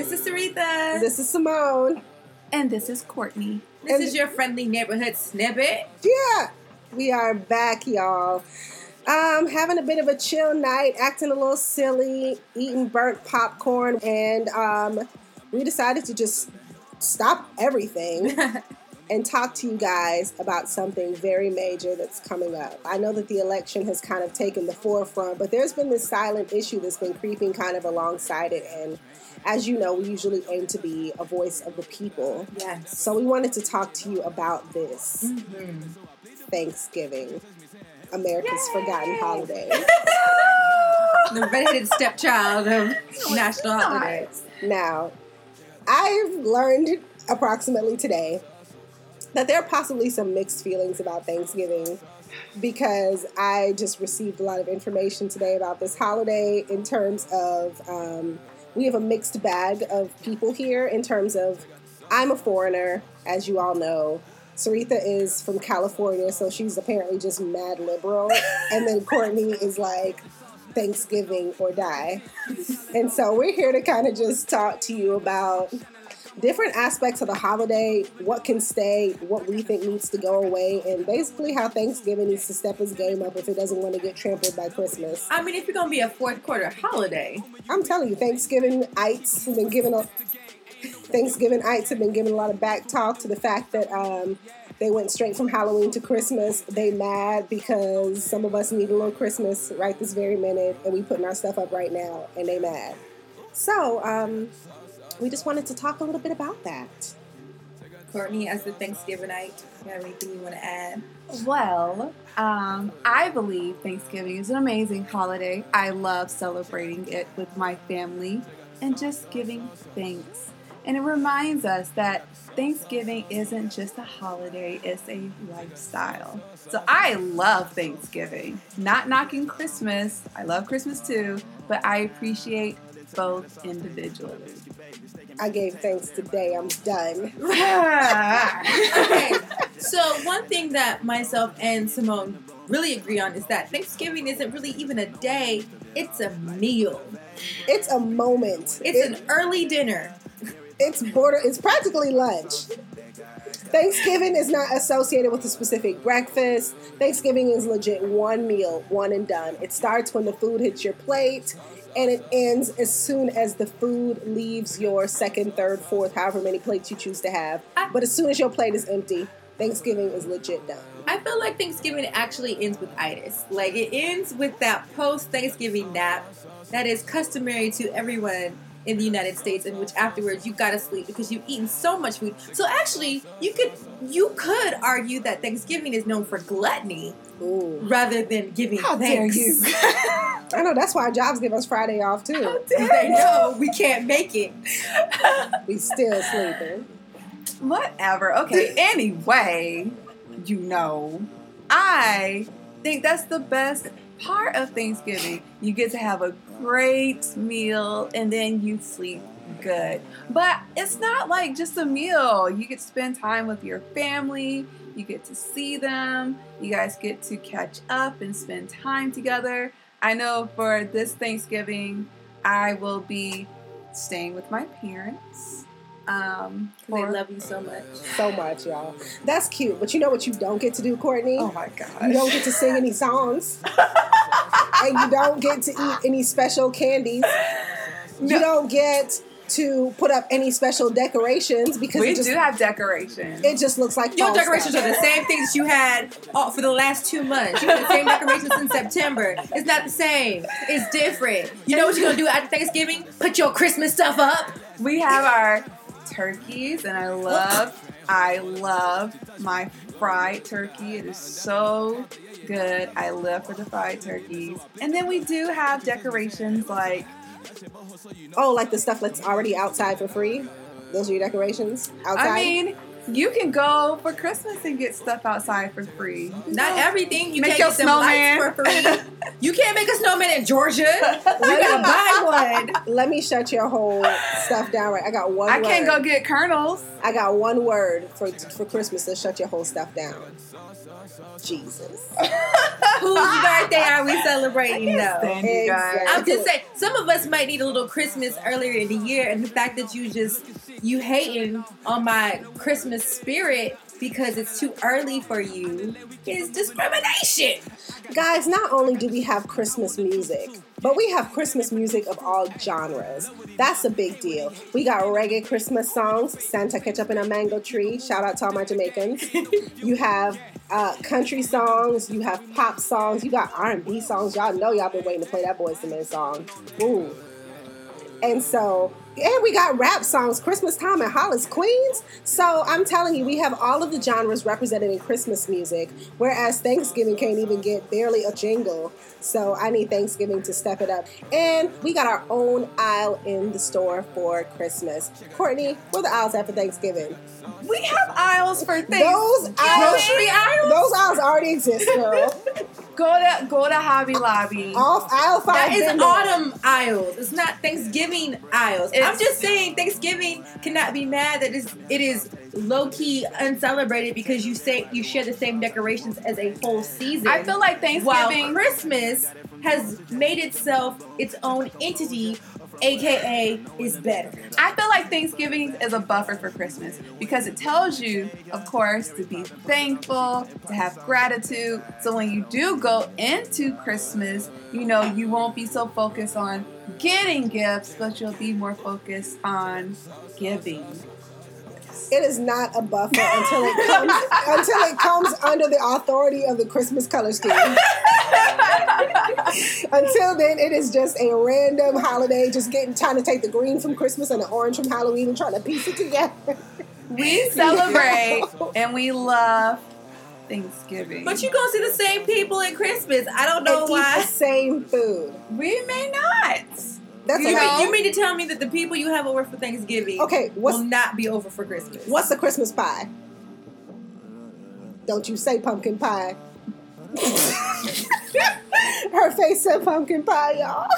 This is Sarita. This is Simone. And this is Courtney. This is your friendly neighborhood snippet. Yeah, we are back, y'all. Having a bit of a chill night, acting a little silly, eating burnt popcorn, and we decided to just stop everything and talk to you guys about something very major that's coming up. I know that the election has kind of taken the forefront, but there's been this silent issue that's been creeping kind of alongside it, and as you know, we usually aim to be a voice of the people. Yes. So we wanted to talk to you about this. Thanksgiving, America's forgotten holiday. The redheaded stepchild of national holidays. Now, I've learned approximately today that there are possibly some mixed feelings about Thanksgiving because I just received a lot of information today about this holiday in terms of, we have a mixed bag of people here in terms of, I'm a foreigner, as you all know. Sarita is from California, so she's apparently just mad liberal. And then Courtney is like, Thanksgiving or die. And so we're here to kind of just talk to you about different aspects of the holiday, what can stay, what we think needs to go away, and basically how Thanksgiving needs to step its game up if it doesn't want to get trampled by Christmas. I mean, if you're going to be a fourth quarter holiday. I'm telling you, Thanksgiving-ites have been given a lot of back talk to the fact that they went straight from Halloween to Christmas. They mad because some of us need a little Christmas right this very minute, and we putting our stuff up right now, and they mad. So, we just wanted to talk a little bit about that. Courtney, as the Thanksgivingite, you have anything you want to add? Well, I believe Thanksgiving is an amazing holiday. I love celebrating it with my family and just giving thanks. And it reminds us that Thanksgiving isn't just a holiday, it's a lifestyle. So I love Thanksgiving. Not knocking Christmas. I love Christmas too, but I appreciate both individually. I gave thanks today. I'm done. Okay, so one thing that myself and Simone really agree on is that Thanksgiving isn't really even a day, it's a meal. It's a moment. It's an early dinner. It's practically lunch. Thanksgiving is not associated with a specific breakfast. Thanksgiving is legit one meal, one and done. It starts when the food hits your plate, and it ends as soon as the food leaves your second, third, fourth, however many plates you choose to have. But as soon as your plate is empty, Thanksgiving is legit done. I feel like Thanksgiving actually ends with itis. Like, it ends with that post-Thanksgiving nap that is customary to everyone in the United States, in which afterwards you gotta sleep because you've eaten so much food. So actually, you could argue that Thanksgiving is known for gluttony. Ooh. Rather than giving How thanks. dare you? I know, that's why our jobs give us Friday off too. They know we can't make it. We still sleeping. Whatever. Okay, anyway, I think that's the best part of Thanksgiving. You get to have a great meal and then you sleep good. But it's not like just a meal. You get to spend time with your family. You get to see them. You guys get to catch up and spend time together. I know for this Thanksgiving, I will be staying with my parents. They love you so much. So much, y'all. That's cute. But you know what you don't get to do, Courtney? Oh my gosh. You don't get to sing any songs. And you don't get to eat any special candies. No. You don't get to put up any special decorations because we do have decorations. It just looks like your decorations are the same things you had for the last 2 months. You had the same decorations in September. It's not the same. It's different. You know what you're gonna do after Thanksgiving? Put your Christmas stuff up. We have our turkeys, and I love my fried turkey. It is so good. I live for the fried turkeys. And then we do have decorations like like the stuff that's already outside for free? Those are your decorations? Outside? I mean, you can go for Christmas and get stuff outside for free. Not everything. You make can't your get them snowman lights for free. You can't make a snowman in Georgia. You gotta buy one. Let me shut your whole stuff down right. I got one word. I can't go get kernels. I got one word for Christmas to shut your whole stuff down. Jesus. Whose birthday are we celebrating though? Stand you guys. Exactly. I'm just saying, some of us might need a little Christmas earlier in the year, and the fact that you hating on my Christmas spirit because it's too early for you is discrimination. Guys, not only do we have Christmas music, but we have Christmas music of all genres. That's a big deal. We got reggae Christmas songs, Santa Ketchup in a Mango Tree. Shout out to all my Jamaicans. You have country songs. You have pop songs. You got R&B songs. Y'all know y'all been waiting to play that Boyz II Men song. Ooh. And we got rap songs, Christmas Time and Hollis Queens. So I'm telling you, we have all of the genres represented in Christmas music, whereas Thanksgiving can't even get barely a jingle. So I need Thanksgiving to step it up. And we got our own aisle in the store for Christmas. Courtney, where the aisles at for Thanksgiving? We have aisles for things. Those Grocery aisles? Those aisles already exist, girl. Go to Hobby Lobby. Off aisle 5. That is been there. autumn aisles. It's not Thanksgiving aisles. I'm It's- just saying Thanksgiving cannot be mad that it is low key uncelebrated because you share the same decorations as a whole season. I feel like while Thanksgiving. Christmas has made itself its own entity, aka is better. I feel like Thanksgiving is a buffer for Christmas because it tells you, of course, to be thankful, to have gratitude. So when you do go into Christmas, you know, you won't be so focused on getting gifts, but you'll be more focused on giving. It is not a buffer until it comes under the authority of the Christmas color scheme. Until then, it is just a random holiday, just trying to take the green from Christmas and the orange from Halloween and trying to piece it together. We celebrate and we love Thanksgiving. But you gonna see the same people at Christmas. I don't know And eat why. the same food. we may not. That's You a know- lot. You mean to tell me that the people you have over for Thanksgiving Okay, will not be over for Christmas? what's the Christmas pie? Don't you say pumpkin pie. Her face said pumpkin pie, y'all.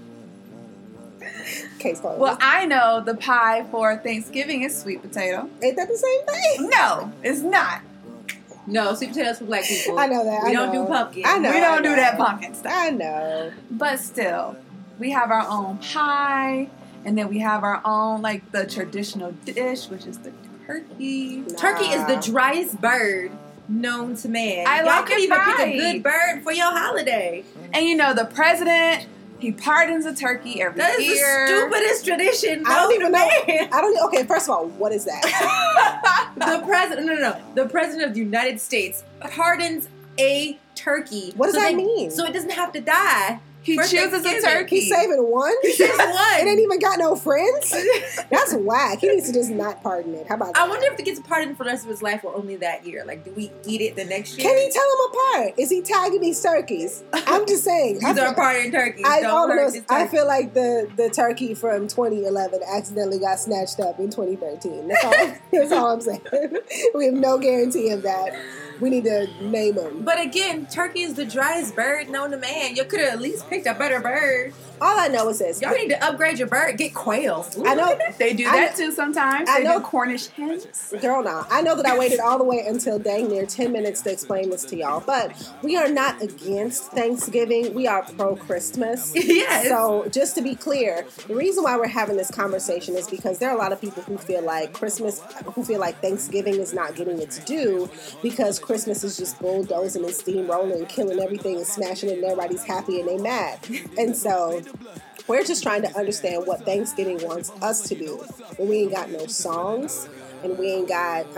Case closed. Well, I know the pie for Thanksgiving is sweet potato. Ain't that the same thing? No, it's not. No, sweet potatoes for black people. I know that. We I don't know. do pumpkin. I know. We don't do that pumpkin stuff. I know. But still, we have our own pie, and then we have our own, like, the traditional dish, which is the turkey. Turkey is the driest bird known to man. I Y'all like could it even pick a fried. good bird for your holiday. And you know, the president, he pardons a turkey every That is year. the stupidest tradition. I don't known even to know. man. I don't. Okay, first of all, what is that? The president, no. The president of the United States pardons a turkey. What does that they- mean? So it doesn't have to die. He for chooses a Thanksgiving. turkey. He's saving one. Just one. It ain't even got no friends. That's whack. He needs to just not pardon it. How about that? I wonder if he gets pardoned for the rest of his life or only that year. Like, do we eat it the next year? Can he tell them apart? Is he tagging these turkeys? I'm just saying. These are pardoning turkeys. I Don't hurt almost. this I turkey. feel like the turkey from 2011 accidentally got snatched up in 2013. That's all I'm saying. We have no guarantee of that. We need to name him. But again, turkey is the driest bird known to man. You could have at least picked a better bird. All I know is this. Y'all need to upgrade your bird. Get quail. Ooh, I know. They do that too sometimes. I They know- do Cornish hens. Girl, no. I know that I waited all the way until dang near 10 minutes to explain this to y'all, but we are not against Thanksgiving. We are pro-Christmas. Yes. So just to be clear, the reason why we're having this conversation is because there are a lot of people who feel like Thanksgiving is not getting its due because Christmas is just bulldozing and steamrolling and killing everything and smashing it and everybody's happy and they mad. And so we're just trying to understand what Thanksgiving wants us to do when we ain't got no songs and we ain't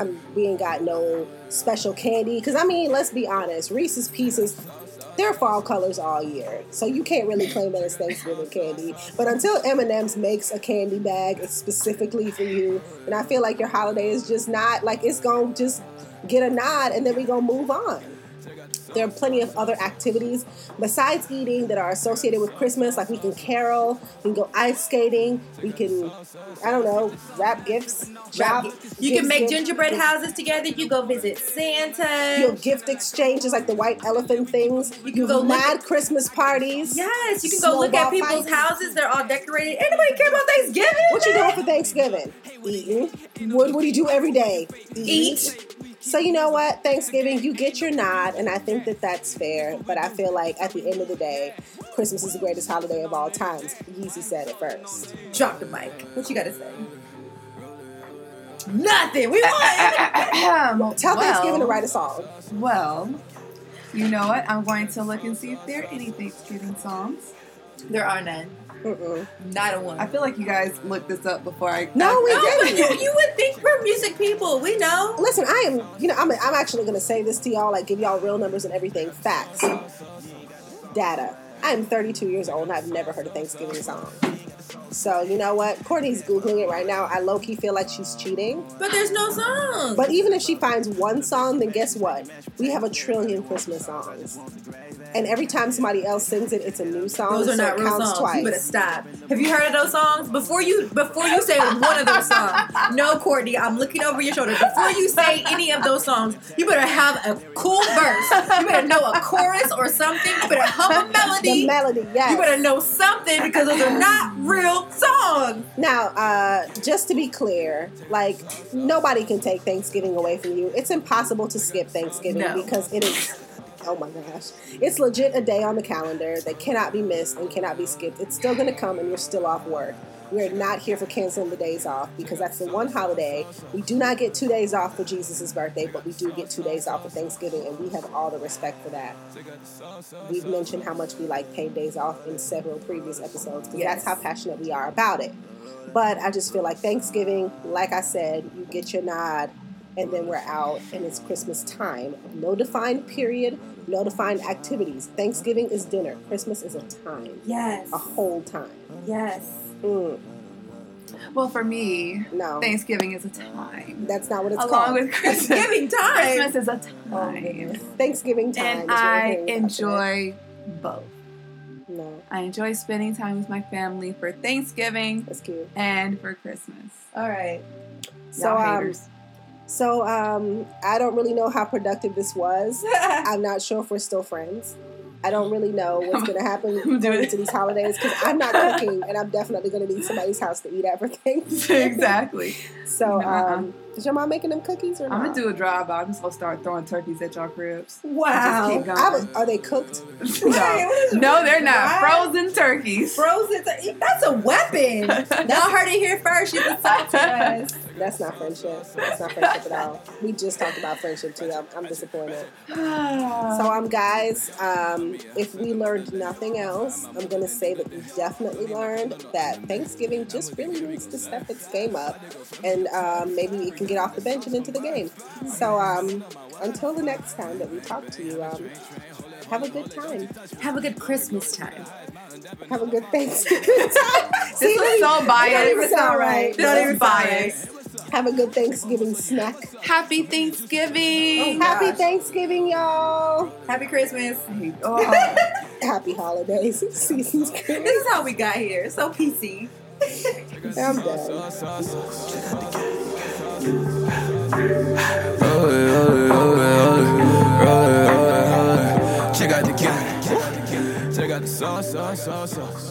got no special candy. Because I mean, let's be honest, Reese's Pieces, they're fall colors all year, so you can't really claim that it's Thanksgiving candy. But until M&M's makes a candy bag specifically for you, then I feel like your holiday is just not like it's gonna just get a nod and then we gonna move on. There are plenty of other activities besides eating that are associated with Christmas. Like we can carol, we can go ice skating, we can, I don't know, wrap gifts. You can make gingerbread houses together. You go visit Santa. You have gift exchanges like the white elephant things. You can have go look mad at- Christmas parties. Yes, you can go look at snowball people's fights. houses. They're all decorated. Anybody care about Thanksgiving? What you doing for Thanksgiving? Eating. What do you do every day? Eat. So you know what? Thanksgiving, you get your nod, and I think that that's fair. But I feel like at the end of the day, Christmas is the greatest holiday of all times. Yeezy said it first. Drop the mic. What you got to say? Nothing. We won. Tell Thanksgiving to write a song. Well, you know what? I'm going to look and see if there are any Thanksgiving songs. There are none. Mm-mm. Not a one. I feel like you guys looked this up before I. No, we didn't. But you would think we're music people. We know. Listen, I am. You know, I'm actually going to say this to y'all. Like, give y'all real numbers and everything. Facts. Data. I am 32 years old and I've never heard a Thanksgiving song. So, you know what? Courtney's Googling it right now. I low-key feel like she's cheating. But there's no song. But even if she finds one song, then guess what? We have a trillion Christmas songs. And every time somebody else sings it, it's a new song. Those are so not it real counts songs. twice. You better stop. Have you heard of those songs? Before you say one of those songs, no, Courtney, I'm looking over your shoulder. Before you say any of those songs, you better have a cool verse. You better know a chorus or something. You better hum a melody. The melody, yes. You better know something because those are not real songs. Now, just to be clear, like, nobody can take Thanksgiving away from you. It's impossible to skip Thanksgiving because it is, oh my gosh, it's legit a day on the calendar that cannot be missed and cannot be skipped. It's still going to come and you're still off work. We're not here for canceling the days off because that's the one holiday. We do not get 2 days off for Jesus' birthday, but we do get 2 days off for Thanksgiving, and we have all the respect for that. We've mentioned how much we like paid days off in several previous episodes because that's how passionate we are about it. But I just feel like Thanksgiving, like I said, you get your nod, and then we're out, and it's Christmas time. No defined period, no defined activities. Thanksgiving is dinner. Christmas is a time. Yes. A whole time. Yes. Well, for me, No. Thanksgiving is a time. That's not what it's Along called. with Christmas. Thanksgiving time. Christmas is a time. Thanksgiving time. And is what we're I hearing about today. enjoy both. No, I enjoy spending time with my family for Thanksgiving that's cute. and for Christmas. All right. So, Y'all haters. I don't really know how productive this was. I'm not sure if we're still friends. I don't really know what's going to happen going into these holidays because I'm not cooking and I'm definitely going to need somebody's house to eat at for Thanksgiving. Exactly. So, is your mom making them cookies or not? I'm going to do a drive-by. I'm just going to start throwing turkeys at y'all cribs. Wow. Just keep going. Are they cooked? No, they're not. What? Frozen turkeys. Frozen. That's a weapon. Y'all heard it here first. You insulted us. That's not friendship. That's not friendship at all. We just talked about friendship too. I'm disappointed. So, guys, if we learned nothing else, I'm going to say that we definitely learned that Thanksgiving just really needs to step its game up, and maybe it can get off the bench and into the game. So, until the next time that we talk to you, have a good time. Have a good Christmas time. Have a good Thanksgiving time. This is so biased. Don't even sound right. This is biased. Have a good Thanksgiving snack. Happy Thanksgiving. Happy Thanksgiving, y'all. Happy Christmas. Happy holidays. Season's good. This is how we got here. So PC. I'm done. Check out the sauce.